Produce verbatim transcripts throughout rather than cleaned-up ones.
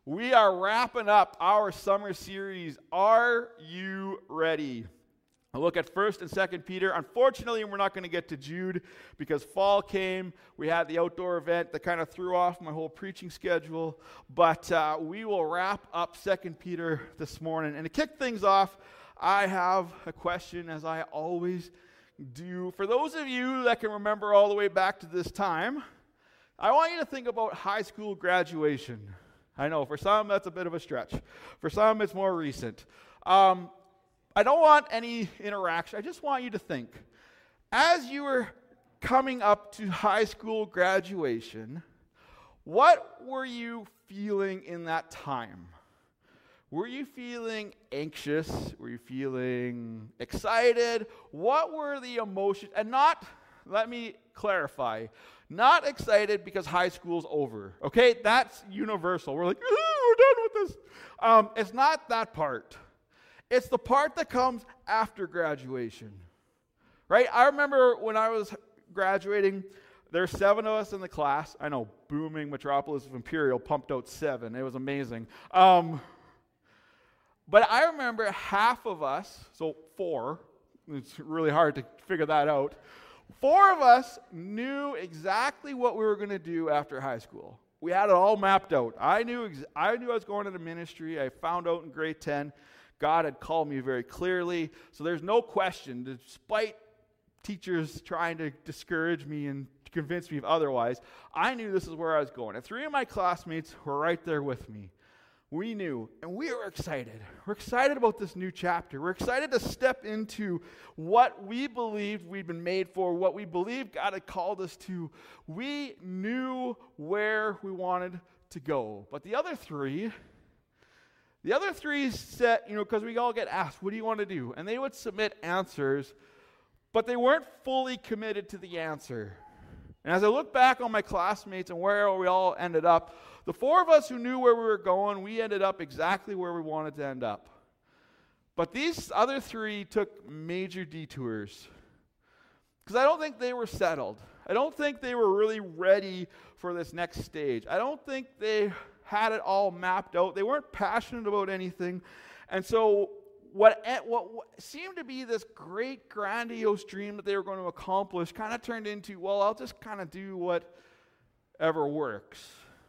We are wrapping up our summer series, Are You Ready? A look at First and Second Peter. Unfortunately, we're not going to get to Jude because fall came. We had the outdoor event that kind of threw off my whole preaching schedule. But uh, we will wrap up Second Peter this morning. And to kick things off, I have a question, as I always do. For those of you that can remember all the way back to this time, I want you to think about high school graduation. I know, for some, that's a bit of a stretch. For some, it's more recent. Um, I don't want any interaction. I just want you to think. As you were coming up to high school graduation, what were you feeling in that time? Were you feeling anxious? Were you feeling excited? What were the emotions? And not, let me clarify, not excited because high school's over, okay? That's universal. We're like, we're done with this. Um, it's not that part. It's the part that comes after graduation, right? I remember when I was graduating, there's seven of us in the class. I know, booming metropolis of Imperial pumped out seven. It was amazing. Um, but I remember half of us, so four, it's really hard to figure that out, Four of us knew exactly what we were going to do after high school. We had it all mapped out. I knew ex- I knew I was going into ministry. I found out in grade ten. God had called me very clearly. So there's no question, despite teachers trying to discourage me and convince me of otherwise, I knew this is where I was going. And three of my classmates were right there with me. We knew, and we were excited. We're excited about this new chapter. We're excited to step into what we believed we'd been made for, what we believed God had called us to. We knew where we wanted to go. But the other three, the other three said, you know, because we all get asked, what do you want to do? And they would submit answers, but they weren't fully committed to the answer. And as I look back on my classmates and where we all ended up, the four of us who knew where we were going, we ended up exactly where we wanted to end up. But these other three took major detours because I don't think they were settled. I don't think they were really ready for this next stage. I don't think they had it all mapped out. They weren't passionate about anything. And so what, what, what seemed to be this great grandiose dream that they were going to accomplish kind of turned into, well, I'll just kind of do whatever works.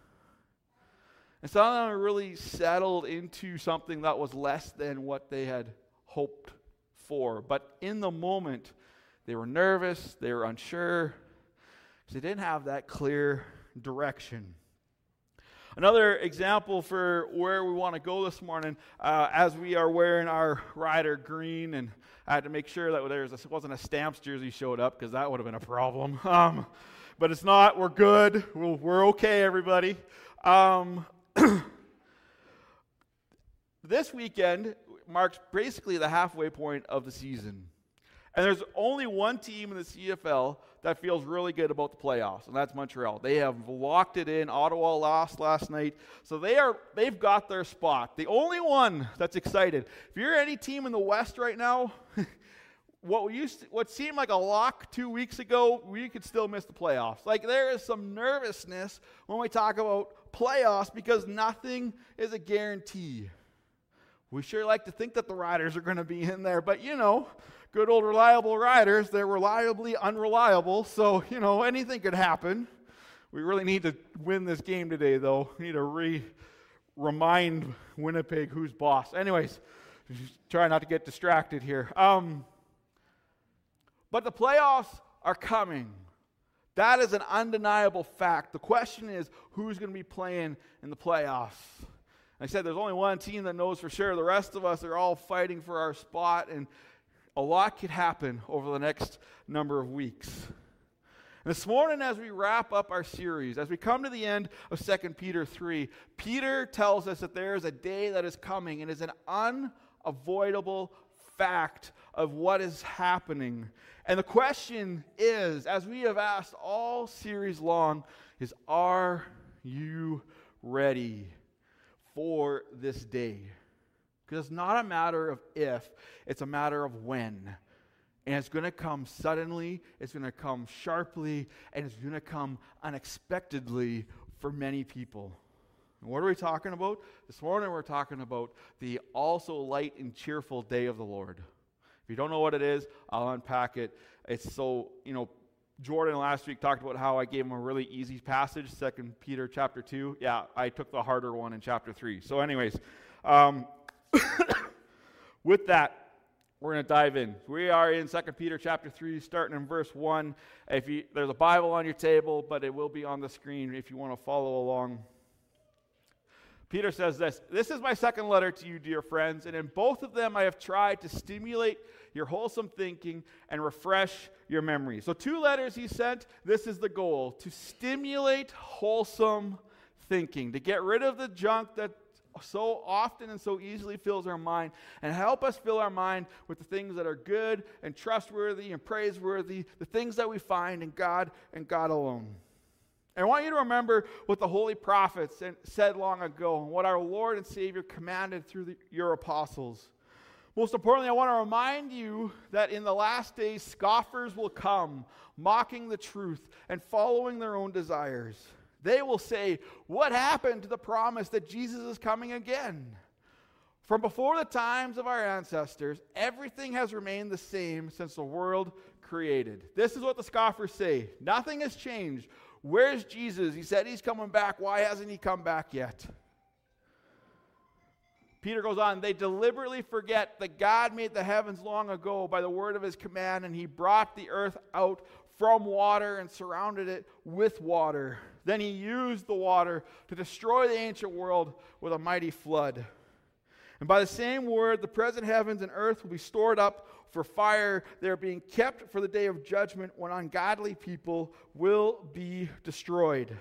And some of them really settled into something that was less than what they had hoped for. But in the moment, they were nervous, they were unsure, because they didn't have that clear direction. Another example for where we want to go this morning, uh, as we are wearing our Rider green, and I had to make sure that there wasn't a Stamps jersey showed up, because that would have been a problem. Um, but it's not. We're good. We're, we're okay, everybody. Um, This weekend marks basically the halfway point of the season. And there's only one team in the C F L that feels really good about the playoffs, and that's Montreal. They have locked it in. Ottawa lost last night. So they are, they've got their spot. The only one that's excited. If you're any team in the West right now, what used to, what seemed like a lock two weeks ago, we could still miss the playoffs. Like, there is some nervousness when we talk about playoffs because nothing is a guarantee. We sure like to think that the Riders are going to be in there, but you know, good old reliable Riders, they're reliably unreliable, so you know, anything could happen. We really need to win this game today, though. We need to re remind Winnipeg who's boss. Anyways, try not to get distracted here. Um, but the playoffs are coming. That is an undeniable fact. The question is, who's going to be playing in the playoffs? Like I said, there's only one team that knows for sure. The rest of us are all fighting for our spot, and a lot could happen over the next number of weeks. And this morning, as we wrap up our series, as we come to the end of Second Peter three, Peter tells us that there is a day that is coming, and is an unavoidable fact of what is happening. And the question is, as we have asked all series long, is, are you ready for this day? Because it's not a matter of if, it's a matter of when. And it's going to come suddenly, it's going to come sharply, and it's going to come unexpectedly for many people. And what are we talking about? This morning we're talking about the also light and cheerful day of the Lord. If you don't know what it is, I'll unpack it. It's so, you know, Jordan last week talked about how I gave him a really easy passage, Second Peter chapter two. Yeah, I took the harder one in chapter three. So anyways, um, with that, we're going to dive in. We are in Second Peter chapter three, starting in verse one. If you, there's a Bible on your table, but it will be on the screen if you want to follow along. Peter says this, "This is my second letter to you, dear friends, and in both of them I have tried to stimulate your wholesome thinking and refresh your memory." So two letters he sent. This is the goal, to stimulate wholesome thinking, to get rid of the junk that so often and so easily fills our mind, and help us fill our mind with the things that are good and trustworthy and praiseworthy, the things that we find in God and God alone. And I want you to remember what the holy prophets said long ago and what our Lord and Savior commanded through the, your apostles. Most importantly, I want to remind you that in the last days, scoffers will come, mocking the truth and following their own desires. They will say, "What happened to the promise that Jesus is coming again?" From before the times of our ancestors, everything has remained the same since the world created. This is what the scoffers say. Nothing has changed. Where's Jesus? He said he's coming back. Why hasn't he come back yet? Peter goes on, they deliberately forget that God made the heavens long ago by the word of his command, and he brought the earth out from water and surrounded it with water. Then he used the water to destroy the ancient world with a mighty flood. And by the same word, the present heavens and earth will be stored up for fire. They are being kept for the day of judgment when ungodly people will be destroyed.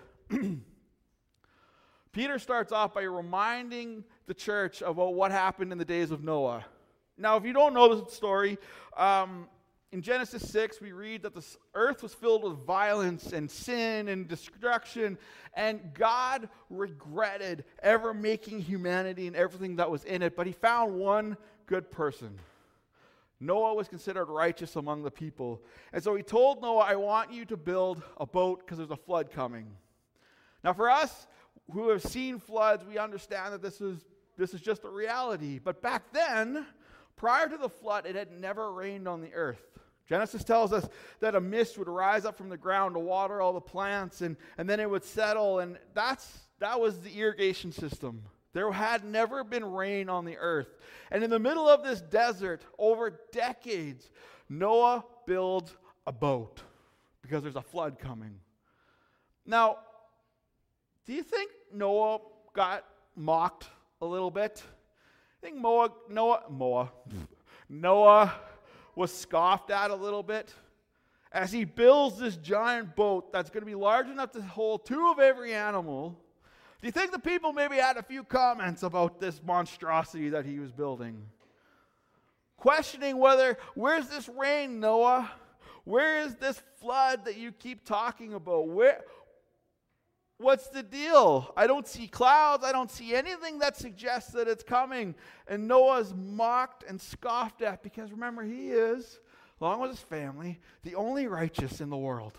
Peter starts off by reminding the church about what happened in the days of Noah. Now, if you don't know this story, um, in Genesis six, we read that the earth was filled with violence and sin and destruction, and God regretted ever making humanity and everything that was in it, but he found one good person. Noah was considered righteous among the people. And so he told Noah, "I want you to build a boat because there's a flood coming." Now, for us who have seen floods, we understand that this is, this is just a reality. But back then, prior to the flood, it had never rained on the earth. Genesis tells us that a mist would rise up from the ground to water all the plants, and, and then it would settle, and that's that was the irrigation system. There had never been rain on the earth. And in the middle of this desert, over decades, Noah builds a boat because there's a flood coming. Now, do you think Noah got mocked a little bit? I think Noah, Noah, Noah, Noah was scoffed at a little bit as he builds this giant boat that's going to be large enough to hold two of every animal. Do you think the people maybe had a few comments about this monstrosity that he was building? Questioning whether, where's this rain, Noah? Where is this flood that you keep talking about? Where, what's the deal? I don't see clouds. I don't see anything that suggests that it's coming. And Noah's mocked and scoffed at because, remember, he is, along with his family, the only righteous in the world.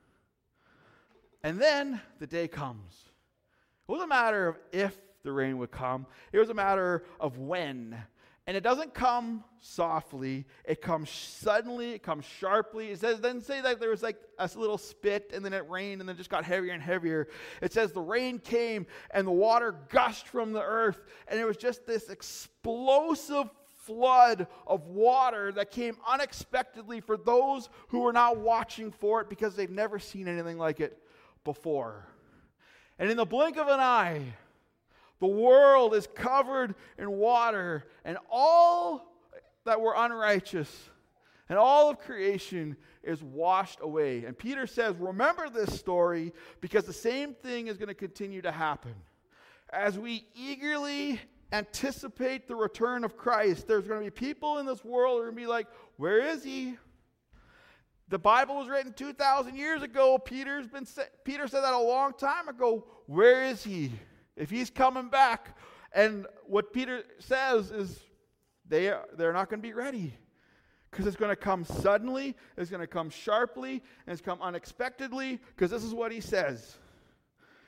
And then the day comes. It wasn't a matter of if the rain would come. It was a matter of when. And it doesn't come softly. It comes suddenly. It comes sharply. It says, it doesn't say that there was like a little spit and then it rained and then it just got heavier and heavier. It says the rain came and the water gushed from the earth. And it was just this explosive flood of water that came unexpectedly for those who were not watching for it because they've never seen anything like it before. And in the blink of an eye, the world is covered in water, and all that were unrighteous and all of creation is washed away. And Peter says, remember this story because the same thing is going to continue to happen. As we eagerly anticipate the return of Christ, there's going to be people in this world who are going to be like, where is he? The Bible was written two thousand years ago. Peter's been sa- Peter said that a long time ago. Where is he? If he's coming back. And what Peter says is they are, they're not going to be ready. Because it's going to come suddenly, it's going to come sharply, and it's come unexpectedly, because this is what he says.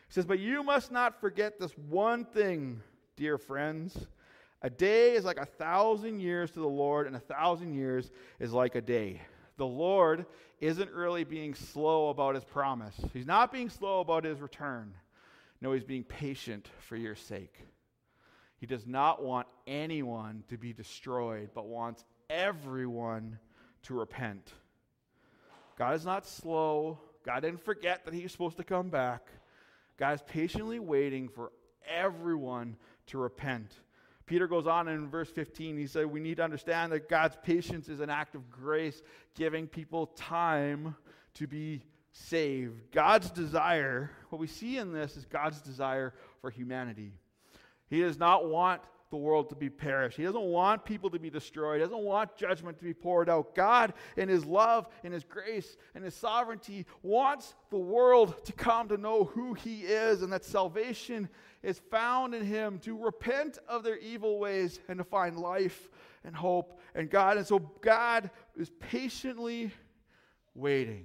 He says, but you must not forget this one thing, dear friends. A day is like a thousand years to the Lord, and a thousand years is like a day. The Lord isn't really being slow about his promise. He's not being slow about his return. No, he's being patient for your sake. He does not want anyone to be destroyed, but wants everyone to repent. God is not slow. God didn't forget that he was supposed to come back. God is patiently waiting for everyone to repent. Peter goes on in verse fifteen, he said we need to understand that God's patience is an act of grace, giving people time to be saved. God's desire, what we see in this is God's desire for humanity. He does not want the world to be perished. He doesn't want people to be destroyed. He doesn't want judgment to be poured out. God, in his love, in his grace, and his sovereignty, wants the world to come to know who he is, and that salvation is found in him, to repent of their evil ways and to find life and hope and God. And so God is patiently waiting.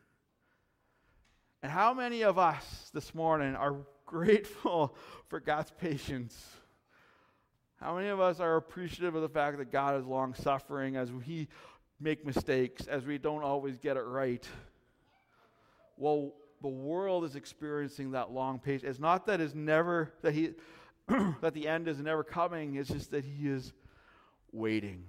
And how many of us this morning are grateful for God's patience? How many of us are appreciative of the fact that God is long-suffering as we make mistakes, as we don't always get it right? Well, the world is experiencing that long patience. It's not that it's never that he that the end is never coming. It's just that he is waiting.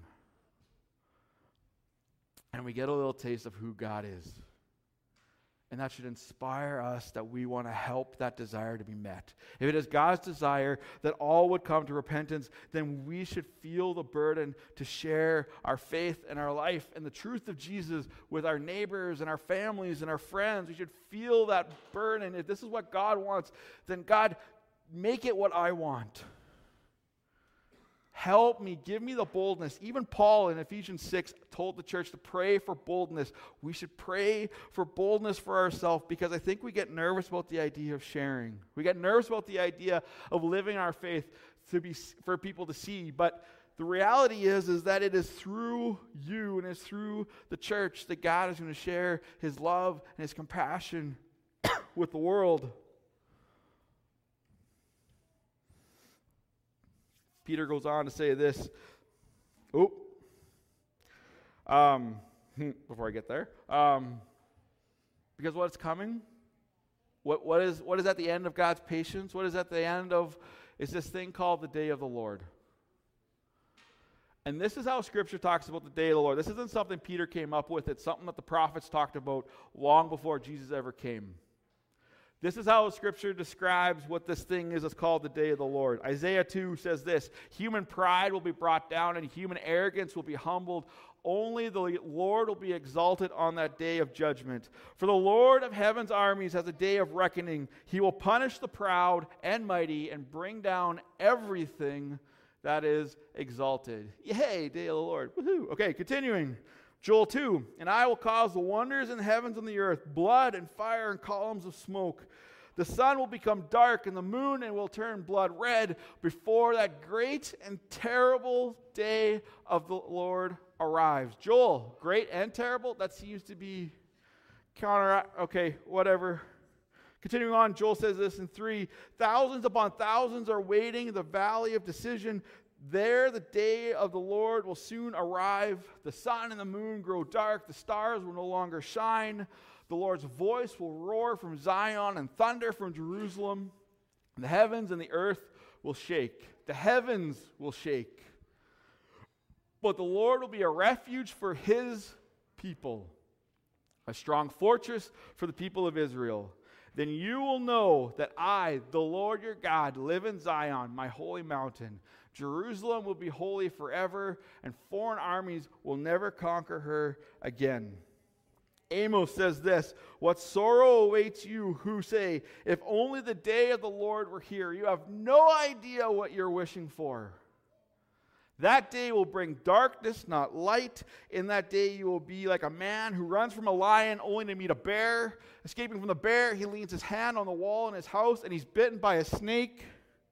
And we get a little taste of who God is. And that should inspire us that we want to help that desire to be met. If it is God's desire that all would come to repentance, then we should feel the burden to share our faith and our life and the truth of Jesus with our neighbors and our families and our friends. We should feel that burden. If this is what God wants, then God, make it what I want. Help me, give me the boldness. Even Paul in Ephesians six told the church to pray for boldness. We should pray for boldness for ourselves, because I think we get nervous about the idea of sharing. We get nervous about the idea of living our faith to be for people to see. But the reality is, is that it is through you and it's through the church that God is going to share his love and his compassion with the world. Peter goes on to say this. Oh, um, before I get there, um, because what's coming? What what is what is at the end of God's patience? What is at the end of? Is this thing called the day of the Lord? And this is how Scripture talks about the day of the Lord. This isn't something Peter came up with. It's something that the prophets talked about long before Jesus ever came. This is how Scripture describes what this thing is. It's called the day of the Lord. Isaiah two says this: human pride will be brought down and human arrogance will be humbled. Only the Lord will be exalted on that day of judgment. For the Lord of heaven's armies has a day of reckoning. He will punish the proud and mighty and bring down everything that is exalted. Yay, day of the Lord. Woohoo. Okay, continuing. Joel two, and I will cause the wonders in the heavens and the earth, blood and fire and columns of smoke. The sun will become dark and the moon and will turn blood red before that great and terrible day of the Lord arrives. Joel, great and terrible? That seems to be counter. Okay, whatever. Continuing on, Joel says this in three. Thousands upon thousands are waiting in the valley of decision. There the day of the Lord will soon arrive. The sun and the moon grow dark. The stars will no longer shine. The Lord's voice will roar from Zion and thunder from Jerusalem. The heavens and the earth will shake. The heavens will shake. But the Lord will be a refuge for his people, a strong fortress for the people of Israel. Then you will know that I, the Lord your God, live in Zion, my holy mountain. Jerusalem will be holy forever, and foreign armies will never conquer her again. Amos says this: what sorrow awaits you who say, if only the day of the Lord were here. You have no idea what you're wishing for. That day will bring darkness, not light. In that day you will be like a man who runs from a lion only to meet a bear. Escaping from the bear, he leans his hand on the wall in his house, and he's bitten by a snake.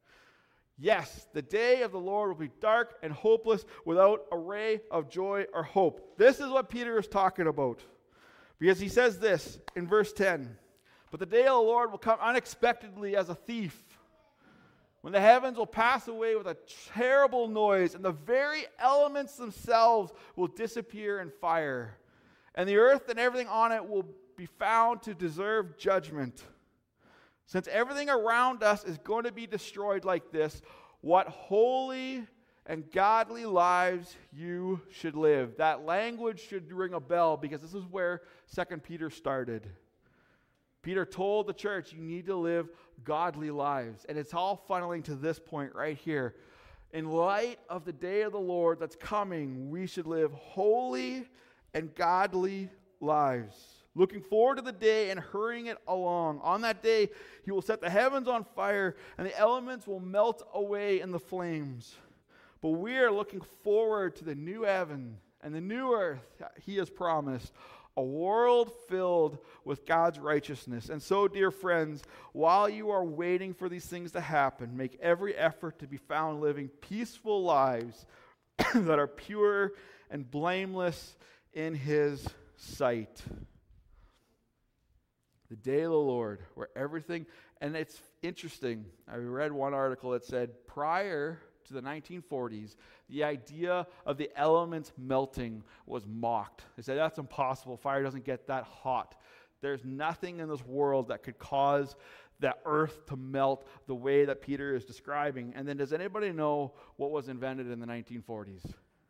Yes, the day of the Lord will be dark and hopeless, without a ray of joy or hope. This is what Peter is talking about. Because he says this in verse ten. But the day of the Lord will come unexpectedly as a thief, when the heavens will pass away with a terrible noise, and the very elements themselves will disappear in fire, and the earth and everything on it will be found to deserve judgment. Since everything around us is going to be destroyed like this, what holy and godly lives you should live. That language should ring a bell, because this is where Second Peter started. Peter told the church, you need to live godly lives. And it's all funneling to this point right here. In light of the day of the Lord that's coming, we should live holy and godly lives, looking forward to the day and hurrying it along. On that day, he will set the heavens on fire, and the elements will melt away in the flames. But we are looking forward to the new heaven and the new earth he has promised, a world filled with God's righteousness. And so, dear friends, while you are waiting for these things to happen, make every effort to be found living peaceful lives that are pure and blameless in his sight. The day of the Lord, where everything, and it's interesting, I read one article that said prior to the nineteen forties, the idea of the elements melting was mocked. They said, that's impossible. Fire doesn't get that hot. There's nothing in this world that could cause the earth to melt the way that Peter is describing. And then does anybody know what was invented in the nineteen forties?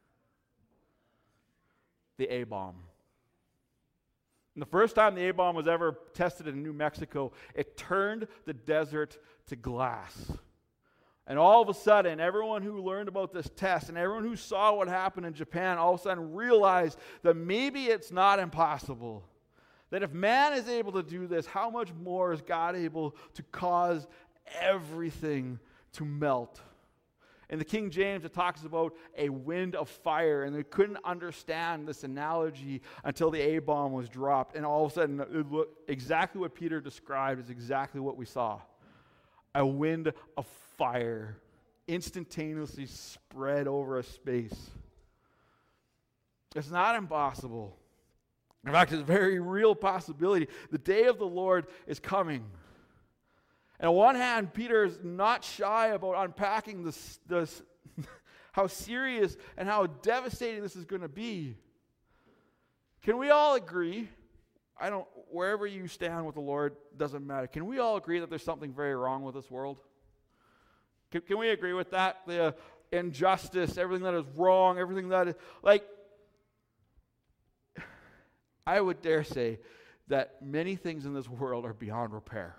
The A-bomb. And the first time the A-bomb was ever tested in New Mexico, it turned the desert to glass. And all of a sudden, everyone who learned about this test and everyone who saw what happened in Japan all of a sudden realized that maybe it's not impossible. That if man is able to do this, how much more is God able to cause everything to melt? In the King James, it talks about a wind of fire, and they couldn't understand this analogy until the A-bomb was dropped. And all of a sudden, it looked, exactly what Peter described is exactly what we saw. A wind of fire instantaneously spread over a space. It's not impossible. In fact, it's a very real possibility. The day of the Lord is coming. And on one hand, Peter is not shy about unpacking this, this how serious and how devastating this is going to be. Can we all agree? I don't, wherever you stand with the Lord, doesn't matter. Can we all agree that there's something very wrong with this world? Can, can we agree with that? The injustice, everything that is wrong, everything that is, like, I would dare say that many things in this world are beyond repair.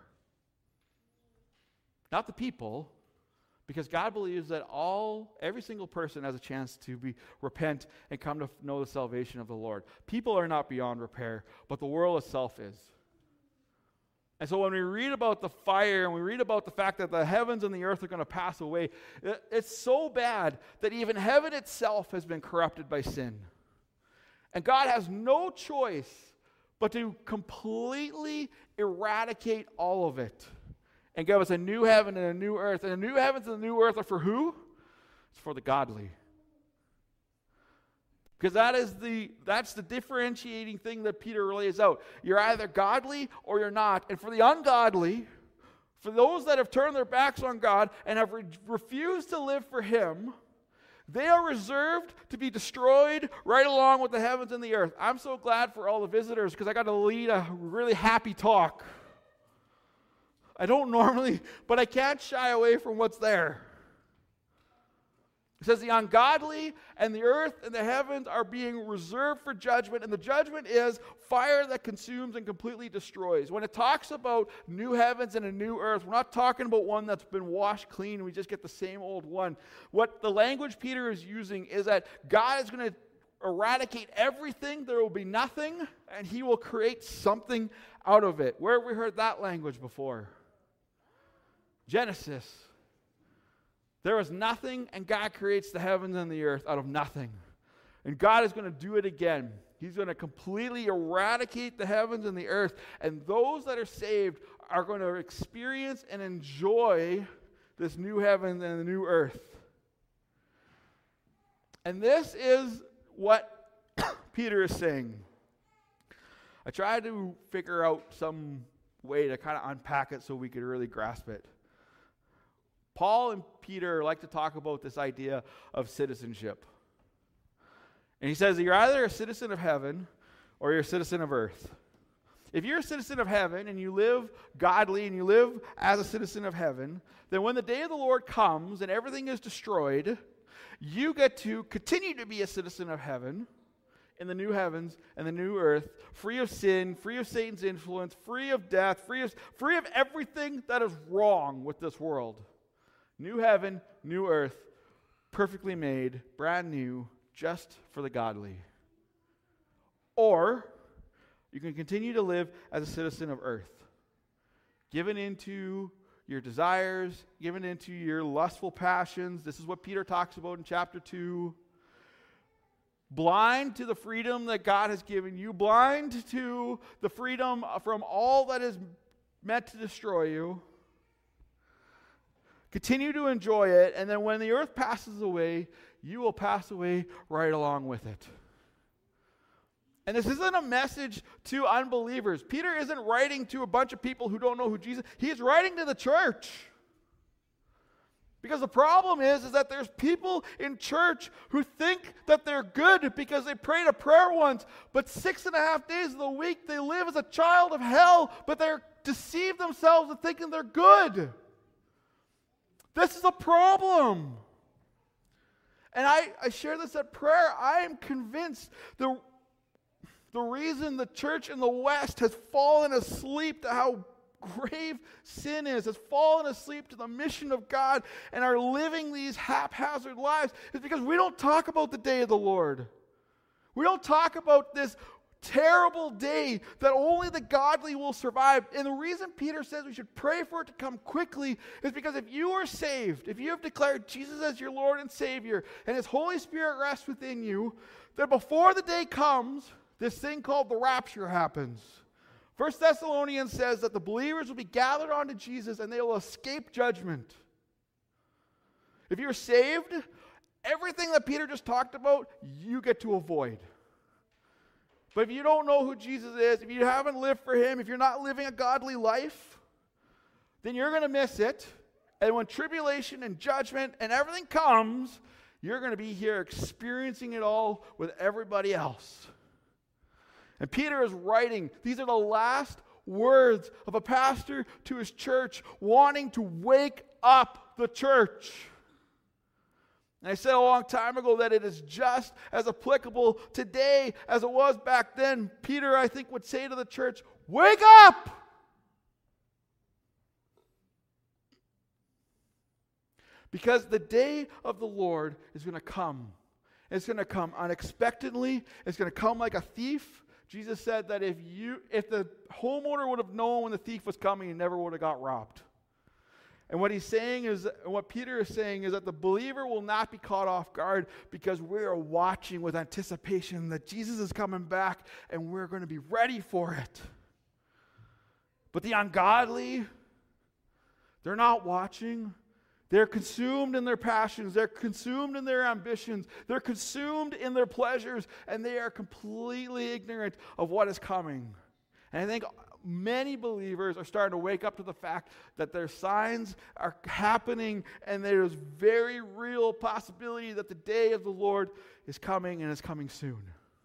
Not the people, because God believes that all, every single person has a chance to be repent and come to know the salvation of the Lord. People are not beyond repair, but the world itself is. And so when we read about the fire and we read about the fact that the heavens and the earth are going to pass away, it's so bad that even heaven itself has been corrupted by sin. And God has no choice but to completely eradicate all of it and give us a new heaven and a new earth. And the new heavens and the new earth are for who? It's for the godly. Because that is the that's the differentiating thing that Peter lays out. You're either godly or you're not. And for the ungodly, for those that have turned their backs on God and have re- refused to live for him, they are reserved to be destroyed right along with the heavens and the earth. I'm so glad for all the visitors because I got to lead a really happy talk. I don't normally, but I can't shy away from what's there. It says the ungodly and the earth and the heavens are being reserved for judgment, and the judgment is fire that consumes and completely destroys. When it talks about new heavens and a new earth, we're not talking about one that's been washed clean and we just get the same old one. What the language Peter is using is that God is going to eradicate everything, there will be nothing, and he will create something out of it. Where have we heard that language before? Genesis. There was nothing, and God creates the heavens and the earth out of nothing. And God is going to do it again. He's going to completely eradicate the heavens and the earth. And those that are saved are going to experience and enjoy this new heaven and the new earth. And this is what Peter is saying. I tried to figure out some way to kind of unpack it so we could really grasp it. Paul and Peter like to talk about this idea of citizenship. And he says that you're either a citizen of heaven or you're a citizen of earth. If you're a citizen of heaven and you live godly and you live as a citizen of heaven, then when the day of the Lord comes and everything is destroyed, you get to continue to be a citizen of heaven in the new heavens and the new earth, free of sin, free of Satan's influence, free of death, free of, free of everything that is wrong with this world. New heaven, new earth, perfectly made, brand new, just for the godly. Or you can continue to live as a citizen of earth, given into your desires, given into your lustful passions. This is what Peter talks about in chapter two. Blind to the freedom that God has given you, blind to the freedom from all that is meant to destroy you. Continue to enjoy it, and then when the earth passes away, you will pass away right along with it. And this isn't a message to unbelievers. Peter isn't writing to a bunch of people who don't know who Jesus is. He is writing to the church. Because the problem is, is that there's people in church who think that they're good because they prayed a prayer once, but six and a half days of the week they live as a child of hell, but they're deceived themselves into thinking they're good. This is a problem. And I, I share this at prayer. I am convinced the, the reason the church in the West has fallen asleep to how grave sin is, has fallen asleep to the mission of God and are living these haphazard lives is because we don't talk about the day of the Lord. We don't talk about this terrible day that only the godly will survive. And the reason Peter says we should pray for it to come quickly is because if you are saved, if you have declared Jesus as your Lord and Savior, and His Holy Spirit rests within you, that before the day comes, this thing called the rapture happens. First Thessalonians says that the believers will be gathered onto Jesus and they will escape judgment. If you're saved, everything that Peter just talked about, you get to avoid. But if you don't know who Jesus is, if you haven't lived for Him, if you're not living a godly life, then you're going to miss it. And when tribulation and judgment and everything comes, you're going to be here experiencing it all with everybody else. And Peter is writing, these are the last words of a pastor to his church, wanting to wake up the church. And I said a long time ago that it is just as applicable today as it was back then. Peter, I think, would say to the church, wake up! Because the day of the Lord is going to come. It's going to come unexpectedly. It's going to come like a thief. Jesus said that if you, if the homeowner would have known when the thief was coming, he never would have got robbed. And what he's saying is, what Peter is saying is that the believer will not be caught off guard because we are watching with anticipation that Jesus is coming back and we're going to be ready for it. But the ungodly, they're not watching. They're consumed in their passions. They're consumed in their ambitions. They're consumed in their pleasures, and they are completely ignorant of what is coming. And I think many believers are starting to wake up to the fact that their signs are happening, and there's very real possibility that the day of the Lord is coming, and is coming soon.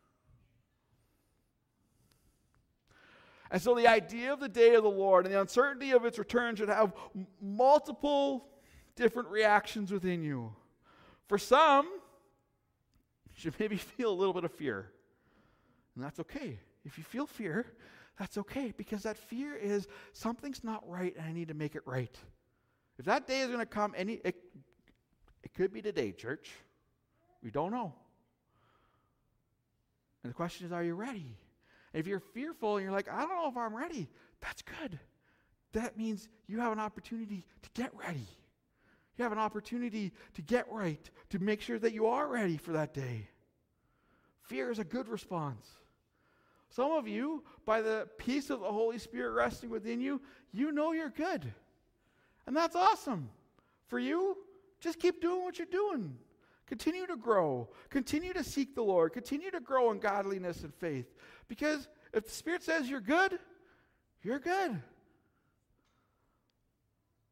And so the idea of the day of the Lord and the uncertainty of its return should have m- multiple different reactions within you. For some, you should maybe feel a little bit of fear. And that's okay. If you feel fear, that's okay, because that fear is something's not right and I need to make it right. If that day is going to come, any it, it could be today, church. We don't know. And the question is, are you ready? And if you're fearful and you're like, I don't know if I'm ready, that's good. That means you have an opportunity to get ready. You have an opportunity to get right, to make sure that you are ready for that day. Fear is a good response. Some of you, by the peace of the Holy Spirit resting within you, you know you're good. And that's awesome. For you, just keep doing what you're doing. Continue to grow. Continue to seek the Lord. Continue to grow in godliness and faith. Because if the Spirit says you're good, you're good.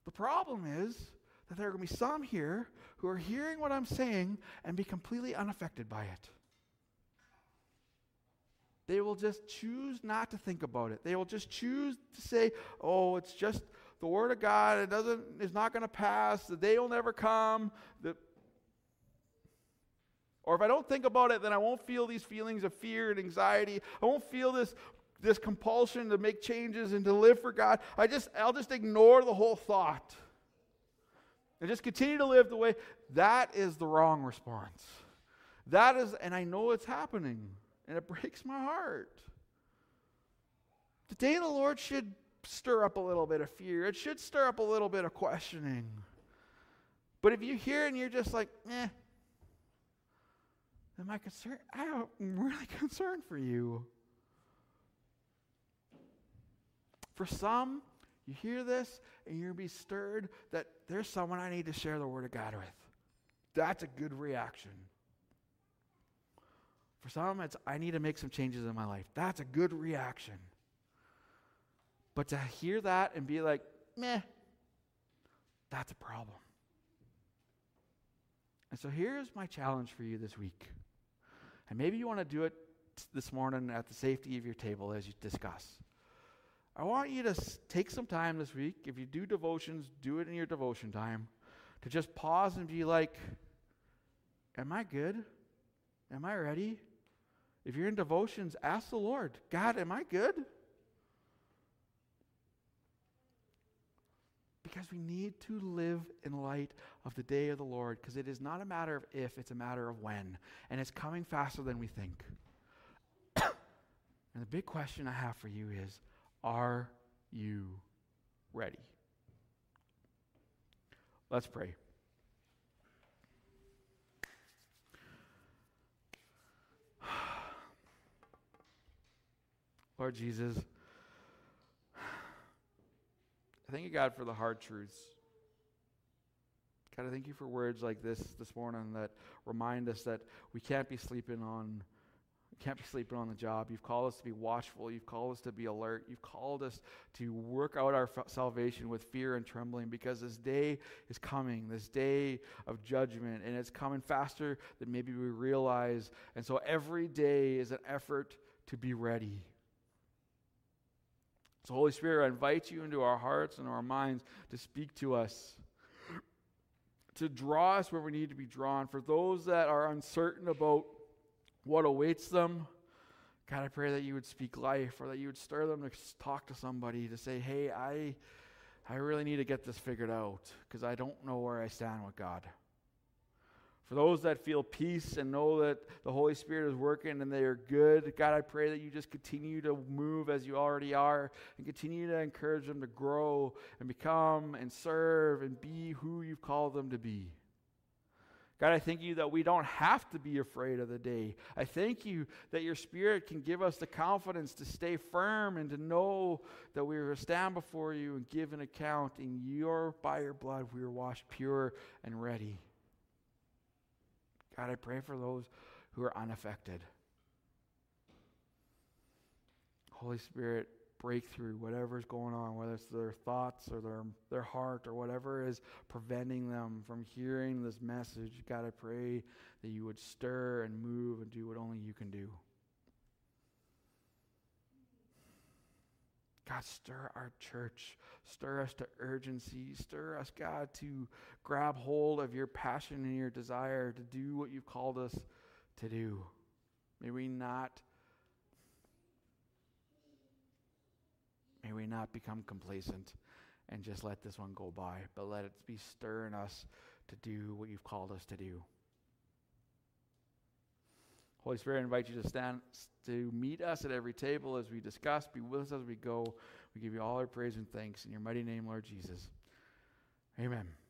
The problem is that there are going to be some here who are hearing what I'm saying and be completely unaffected by it. They will just choose not to think about it. They will just choose to say, oh, it's just the Word of God. It doesn't, it's not going to pass. The day will never come. The, or if I don't think about it, then I won't feel these feelings of fear and anxiety. I won't feel this, this compulsion to make changes and to live for God. I just, I'll just ignore the whole thought and just continue to live the way. That is the wrong response. That is, and I know it's happening. And it breaks my heart. The day of the Lord should stir up a little bit of fear. It should stir up a little bit of questioning. But if you hear it and you're just like, eh, am I concerned? I'm really concerned for you. For some, you hear this and you're going to be stirred that there's someone I need to share the Word of God with. That's a good reaction. For some, it's, I need to make some changes in my life. That's a good reaction. But to hear that and be like, meh, that's a problem. And so here's my challenge for you this week. And maybe you want to do it this morning at the safety of your table as you discuss. I want you to s- take some time this week. If you do devotions, do it in your devotion time. To just pause and be like, am I good? Am I ready? If you're in devotions, ask the Lord, God, am I good? Because we need to live in light of the day of the Lord, because it is not a matter of if, it's a matter of when. And it's coming faster than we think. And the big question I have for you is, are you ready? Let's pray. Lord Jesus, I thank you, God, for the hard truths. God, I thank you for words like this this morning that remind us that we can't be sleeping on, we can't be sleeping on the job. You've called us to be watchful. You've called us to be alert. You've called us to work out our f- salvation with fear and trembling, because this day is coming, this day of judgment, and it's coming faster than maybe we realize. And so every day is an effort to be ready. So Holy Spirit, I invite you into our hearts and our minds to speak to us, to draw us where we need to be drawn. For those that are uncertain about what awaits them, God, I pray that you would speak life, or that you would stir them to talk to somebody, to say, hey, I, I really need to get this figured out, because I don't know where I stand with God. For those that feel peace and know that the Holy Spirit is working and they are good, God, I pray that you just continue to move as you already are, and continue to encourage them to grow and become and serve and be who you've called them to be. God, I thank you that we don't have to be afraid of the day. I thank you that your Spirit can give us the confidence to stay firm and to know that we are to stand before you and give an account. In your, by your blood, we are washed pure and ready. God, I pray for those who are unaffected. Holy Spirit, break through whatever's going on, whether it's their thoughts or their, their heart or whatever is preventing them from hearing this message. God, I pray that you would stir and move and do what only you can do. God, stir our church. Stir us to urgency. Stir us, God, to grab hold of your passion and your desire to do what you've called us to do. May we not, may we not become complacent and just let this one go by, but let it be stirring us to do what you've called us to do. Holy Spirit, I invite you to stand, to meet us at every table as we discuss. Be with us as we go. We give you all our praise and thanks in your mighty name, Lord Jesus. Amen.